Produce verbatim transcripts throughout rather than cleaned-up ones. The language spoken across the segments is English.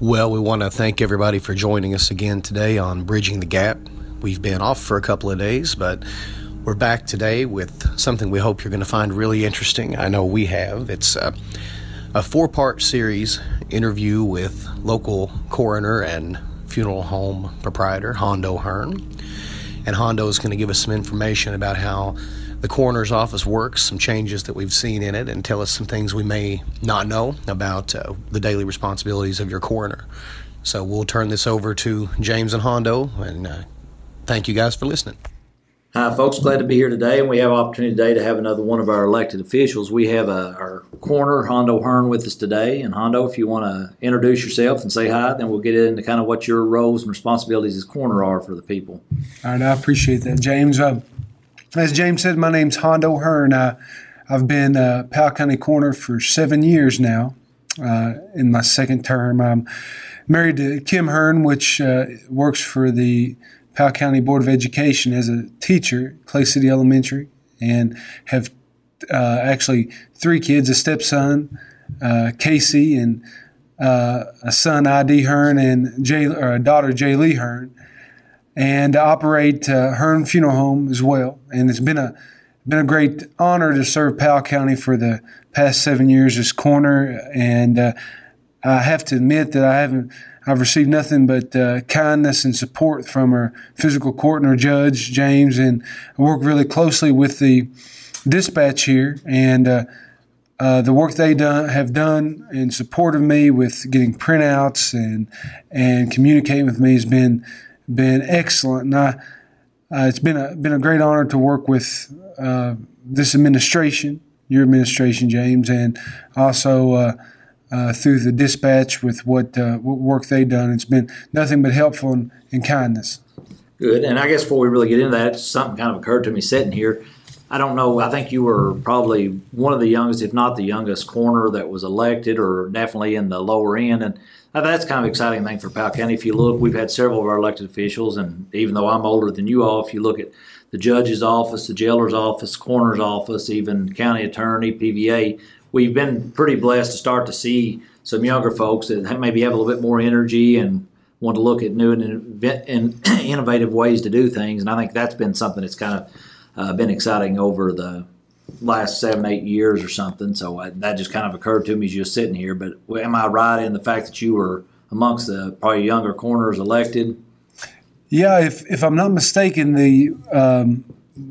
Well, we want to thank everybody for joining us again today on Bridging the Gap. We've been off for a couple of days, but we're back today with something we hope you're going to find really interesting. I know we have. It's a, a four-part series interview with local coroner and funeral home proprietor Hondo Hearn. And Hondo is going to give us some information about how the coroner's office works, some changes that we've seen in it, and tell us some things we may not know about uh, the daily responsibilities of your coroner. So we'll turn this over to James and Hondo, and uh, thank you guys for listening. Hi, folks. Glad to be here today, and we have an opportunity today to have another one of our elected officials. We have uh, our coroner, Hondo Hearn, with us today. And Hondo, if you want to introduce yourself and say hi, then we'll get into kind of what your roles and responsibilities as coroner are for the people. All right, I appreciate that, James. Uh, As James said, my name's Hondo Hearn. Uh, I've been uh, Powell County Coroner for seven years now, uh, in my second term. I'm married to Kim Hearn, which uh, works for the Powell County Board of Education as a teacher at Clay City Elementary, and have uh, actually three kids, a stepson, uh, Casey, and uh, a son, I D Hearn, and Jay, or a daughter, Jay Lee Hearn. And operate uh, Hearn Funeral Home as well. And it's been a been a great honor to serve Powell County for the past seven years as coroner. And uh, I have to admit that I haven't I've received nothing but uh, kindness and support from our physical coroner judge James, and I work really closely with the dispatch here, and uh, uh, the work they done have done in support of me with getting printouts and and communicating with me has been. been excellent, and I, uh, it's been a been a great honor to work with uh, this administration, your administration, James, and also uh, uh, through the dispatch with what, uh, what work they've done. It's been nothing but helpful and, and kindness. Good, and I guess before we really get into that, something kind of occurred to me sitting here. I don't know, I think you were probably one of the youngest, if not the youngest, coroner that was elected, or definitely in the lower end, and that's kind of exciting thing for Powell County. If you look, we've had several of our elected officials, and even though I'm older than you all, if you look at the judge's office, the jailer's office, coroner's office, even county attorney, P V A, we've been pretty blessed to start to see some younger folks that maybe have a little bit more energy and want to look at new and innovative ways to do things. And I think that's been something that's kind of uh, been exciting over the last seven, eight years or something. So I, that just kind of occurred to me as you were sitting here. But am I right in the fact that you were amongst the probably younger coroners elected? Yeah, if if I'm not mistaken, the um,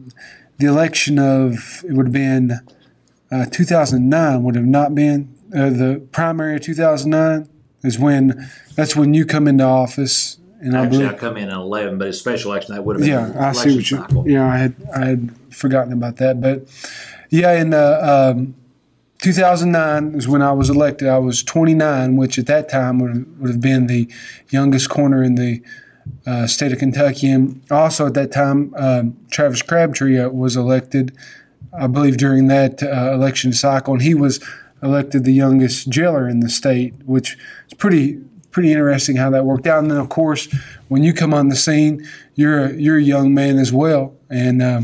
the election of, it would have been uh, two thousand nine, would have not been uh, the primary of two thousand nine is when, that's when you come into office. And Actually, I, I come in at eleven, but a special election, that would have been yeah, an I election see what you, cycle. Yeah, I had I had forgotten about that, but yeah, in uh, um, two thousand nine is when I was elected. I was twenty-nine, which at that time would have, would have been the youngest coroner in the uh, state of Kentucky. And also at that time, um, Travis Crabtree uh, was elected, I believe, during that uh, election cycle, and he was elected the youngest jailer in the state, which is pretty. Pretty interesting how that worked out. And then, of course, when you come on the scene, you're a, you're a young man as well. And um,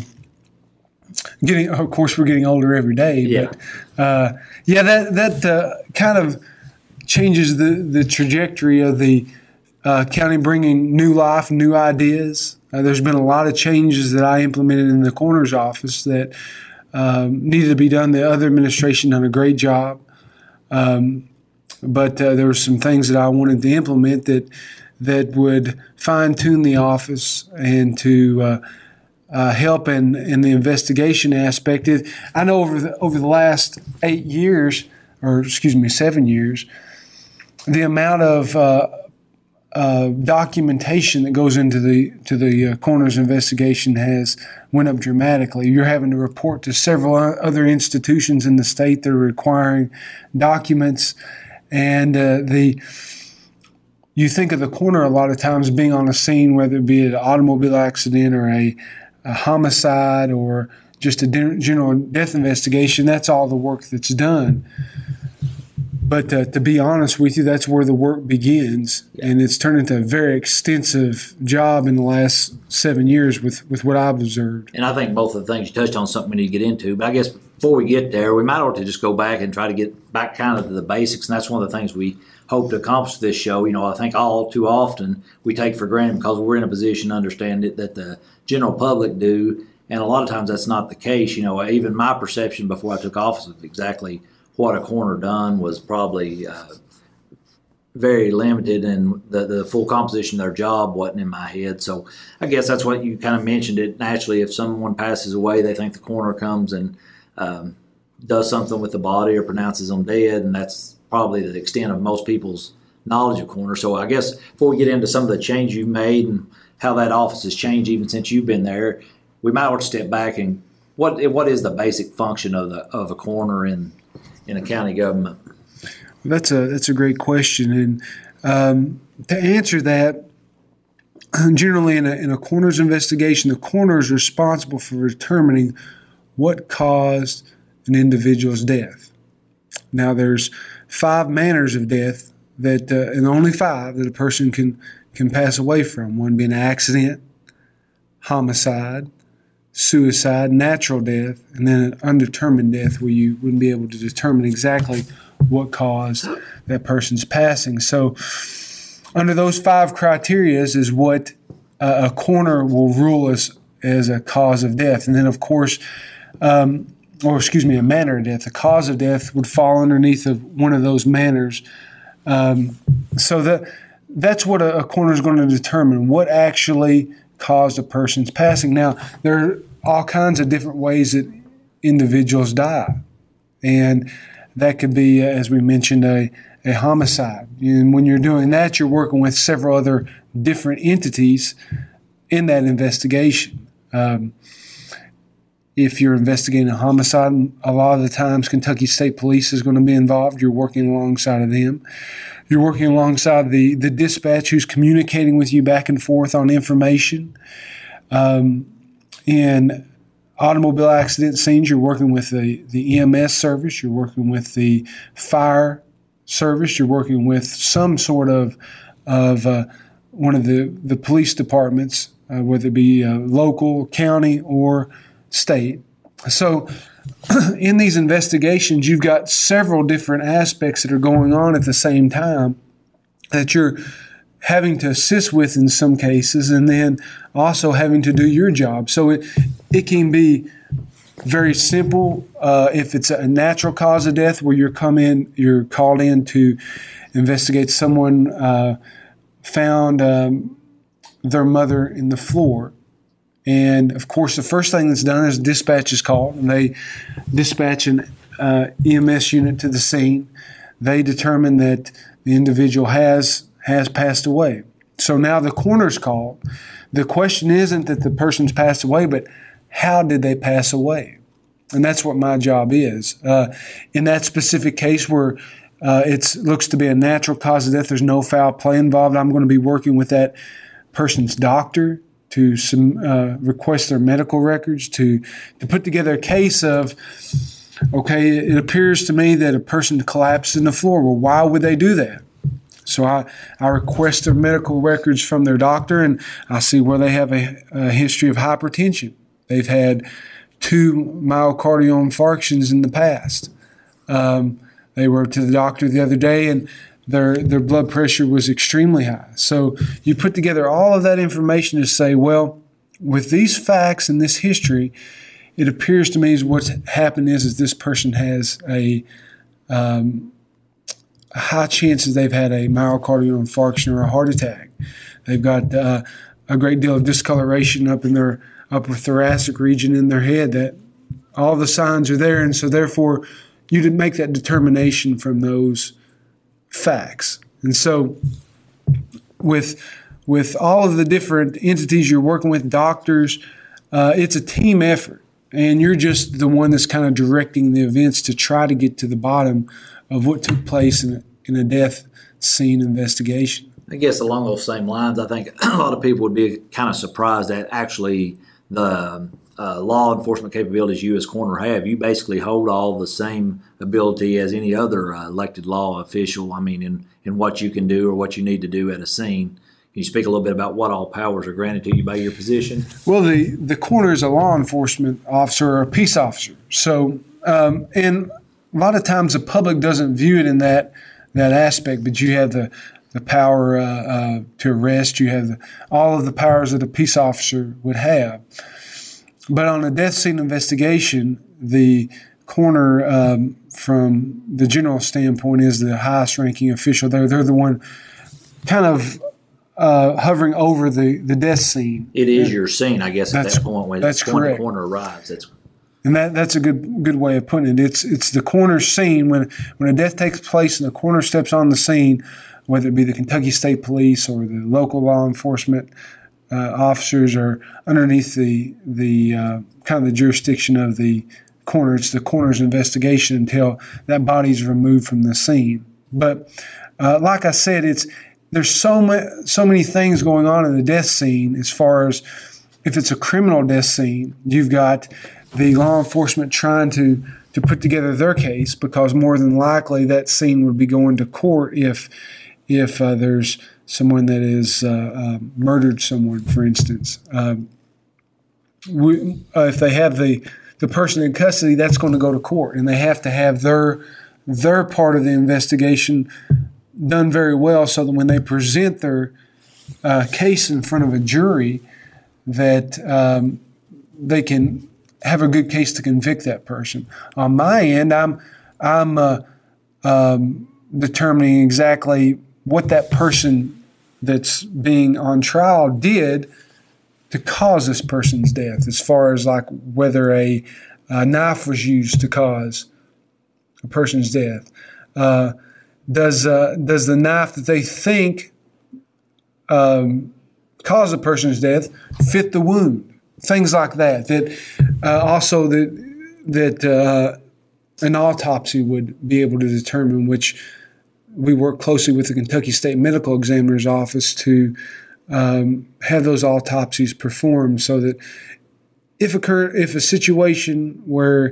getting, of course, we're getting older every day. Yeah. But uh, yeah, that that uh, kind of changes the the trajectory of the uh, county, bringing new life, new ideas. Uh, there's been a lot of changes that I implemented in the coroner's office that um, needed to be done. The other administration done a great job. Um, But uh, there were some things that I wanted to implement that that would fine-tune the office and to uh, uh, help in, in the investigation aspect. It, I know over the, over the last eight years, or excuse me, seven years, the amount of uh, uh, documentation that goes into the to the uh, coroner's investigation has went up dramatically. You're having to report to several other institutions in the state that are requiring documents. And uh, the you think of the coroner a lot of times being on a scene, whether it be an automobile accident or a, a homicide or just a general death investigation. That's all the work that's done. But uh, to be honest with you, that's where the work begins, and it's turned into a very extensive job in the last seven years with, with what I've observed. And I think both of the things you touched on is something we need to get into. But I guess before we get there, we might ought to just go back and try to get back kind of to the basics, and that's one of the things we hope to accomplish with this show. You know, I think all too often we take for granted because we're in a position to understand it that the general public do, and a lot of times that's not the case. You know, even my perception before I took office of exactly what a coroner done was probably uh, very limited, and the, the full composition of their job wasn't in my head. So I guess that's what you kind of mentioned it. Naturally, if someone passes away, they think the coroner comes and um, does something with the body or pronounces them dead, and that's probably the extent of most people's knowledge of coroner. So I guess before we get into some of the change you've made and how that office has changed even since you've been there, we might want to step back and what what is the basic function of the of a coroner in in a county government? That's a that's a great question, and um, to answer that, generally in a, in a coroner's investigation, the coroner is responsible for determining what caused an individual's death. Now, there's five manners of death that, uh, and only five that a person can can pass away from. One being accident, homicide, suicide, natural death, and then an undetermined death where you wouldn't be able to determine exactly what caused that person's passing. So under those five criteria is what uh, a coroner will rule as, as a cause of death. And then, of course, um, or excuse me, a manner of death. The cause of death would fall underneath of one of those manners. Um, so that that's what a, a coroner is going to determine, what actually caused a person's passing. Now, there are all kinds of different ways that individuals die. And that could be, as we mentioned, a, a homicide. And when you're doing that, you're working with several other different entities in that investigation. Um, if you're investigating a homicide, a lot of the times Kentucky State Police is going to be involved. You're working alongside of them. You're working alongside the, the dispatch who's communicating with you back and forth on information. Um, in automobile accident scenes, you're working with the, the E M S service, you're working with the fire service, you're working with some sort of of uh, one of the, the police departments, uh, whether it be uh, local, county, or state. So in these investigations, you've got several different aspects that are going on at the same time that you're having to assist with in some cases, and then also having to do your job. So it it can be very simple uh, if it's a natural cause of death where you're come in, you're called in to investigate someone uh, found um, their mother in the floor. And of course, the first thing that's done is dispatch is called, and they dispatch an uh, E M S unit to the scene. They determine that the individual has has passed away. So now the coroner's called. The question isn't that the person's passed away, but how did they pass away? And that's what my job is. Uh, in that specific case where uh, it looks to be a natural cause of death, there's no foul play involved, I'm going to be working with that person's doctor to some, uh, request their medical records, to, to put together a case of, okay, it appears to me that a person collapsed in the floor. Well, why would they do that? So I, I request their medical records from their doctor, and I see where they have a, a history of hypertension. They've had two myocardial infarctions in the past. Um, they were to the doctor the other day, and their their blood pressure was extremely high. So you put together all of that information to say, well, with these facts and this history, it appears to me as what's happened is, is this person has a um, high chances they've had a myocardial infarction or a heart attack. They've got uh, a great deal of discoloration up in their upper thoracic region in their head, that all the signs are there. And so therefore you did make that determination from those facts. And so with with all of the different entities you're working with, doctors, uh, it's a team effort. And you're just the one that's kind of directing the events to try to get to the bottom of what took place in a, in a death scene investigation. I guess along those same lines, I think a lot of people would be kind of surprised at actually the uh, law enforcement capabilities you as coroner have. You basically hold all the same ability as any other uh, elected law official, I mean, in, in what you can do or what you need to do at a scene. Can you speak a little bit about what all powers are granted to you by your position? Well, the, the coroner is a law enforcement officer or a peace officer. So um, and a lot of times the public doesn't view it in that that aspect, but you have the the power uh, uh, to arrest. You have the, all of the powers that a peace officer would have. But on a death scene investigation, the coroner, um, from the general standpoint, is the highest ranking official. They're, they're the one kind of uh, hovering over the, the death scene. It is your scene, I guess, at That's- that point when, that's when the correct. coroner arrives. That's And that, that's a good good way of putting it. It's it's the coroner's scene. When when a death takes place and the coroner steps on the scene, whether it be the Kentucky State Police or the local law enforcement uh, officers are underneath the the uh, kind of the jurisdiction of the coroner. It's the coroner's investigation until that body is removed from the scene. But uh, like I said, it's there's so many so many things going on in the death scene. As far as if it's a criminal death scene, you've got the law enforcement trying to, to put together their case, because more than likely that scene would be going to court if if uh, there's someone that is uh, uh, murdered someone, for instance. Um, we, uh, if they have the, the person in custody, that's going to go to court, and they have to have their their part of the investigation done very well, so that when they present their uh, case in front of a jury, that um, they can have a good case to convict that person. On my end, I'm I'm uh, um, determining exactly what that person that's being on trial did to cause this person's death, as far as like whether a, a knife was used to cause a person's death. Uh, does uh, does the knife that they think um, caused the person's death fit the wound? Things like that. That uh, also that that uh, an autopsy would be able to determine, which we work closely with the Kentucky State Medical Examiner's Office to um, have those autopsies performed, so that if occur if a situation where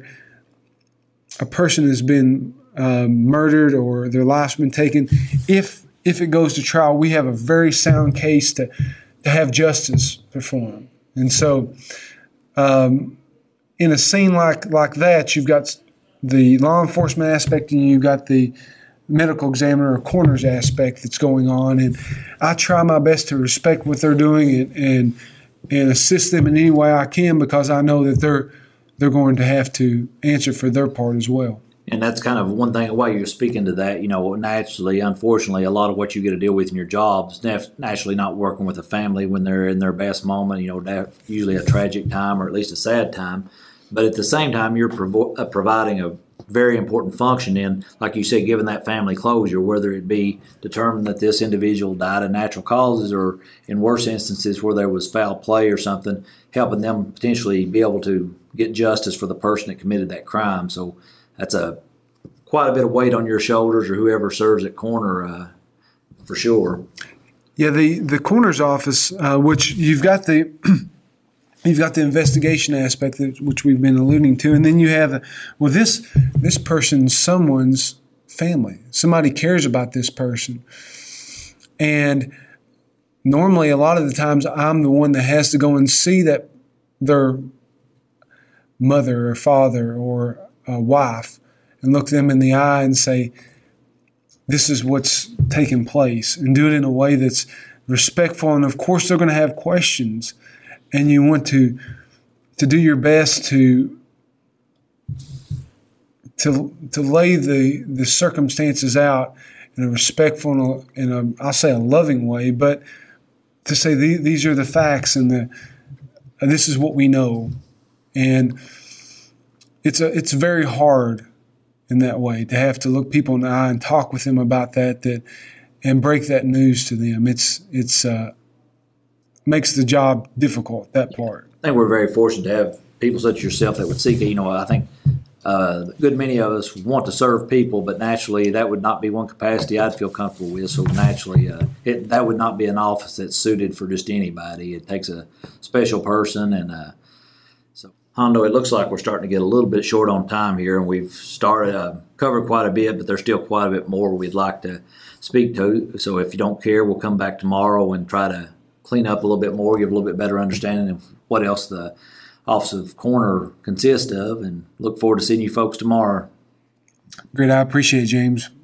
a person has been um, murdered or their life's been taken, if if it goes to trial, we have a very sound case to to have justice performed. And so, um, in a scene like like that, you've got the law enforcement aspect and you've got the medical examiner or coroner's aspect that's going on. And I try my best to respect what they're doing and and, and assist them in any way I can, because I know that they're they're going to have to answer for their part as well. And that's kind of one thing, while you're speaking to that, you know, naturally, unfortunately, a lot of what you get to deal with in your job is naturally not working with a family when they're in their best moment, you know, usually a tragic time or at least a sad time. But at the same time, you're provo- uh, providing a very important function in, like you said, giving that family closure, whether it be determined that this individual died of natural causes or in worse instances where there was foul play or something, helping them potentially be able to get justice for the person that committed that crime. So that's a quite a bit of weight on your shoulders, or whoever serves at coroner, uh, for sure. Yeah, the the coroner's office, uh, which you've got the you've got the investigation aspect, that, which we've been alluding to, and then you have well, this this person's someone's family. Somebody cares about this person, and normally a lot of the times I'm the one that has to go and see that their mother or father or a wife and look them in the eye and say, this is what's taking place, and do it in a way that's respectful. And of course they're going to have questions, and you want to to do your best to to to lay the the circumstances out in a respectful and a, in a I'll say a loving way, but to say the, these are the facts and the and this is what we know. And it's a it's very hard in that way to have to look people in the eye and talk with them about that, that and break that news to them. It's it's uh, makes the job difficult, that part. I think we're very fortunate to have people such as yourself that would seek, you know, I think uh, a good many of us want to serve people, but naturally that would not be one capacity I'd feel comfortable with. So naturally, uh, it, that would not be an office that's suited for just anybody. It takes a special person. And uh, so, Hondo, it looks like we're starting to get a little bit short on time here, and we've started uh, covered quite a bit, but there's still quite a bit more we'd like to speak to. So if you don't care, we'll come back tomorrow and try to clean up a little bit more, give a little bit better understanding of what else the Office of Coroner consists of, and look forward to seeing you folks tomorrow. Great. I appreciate it, James.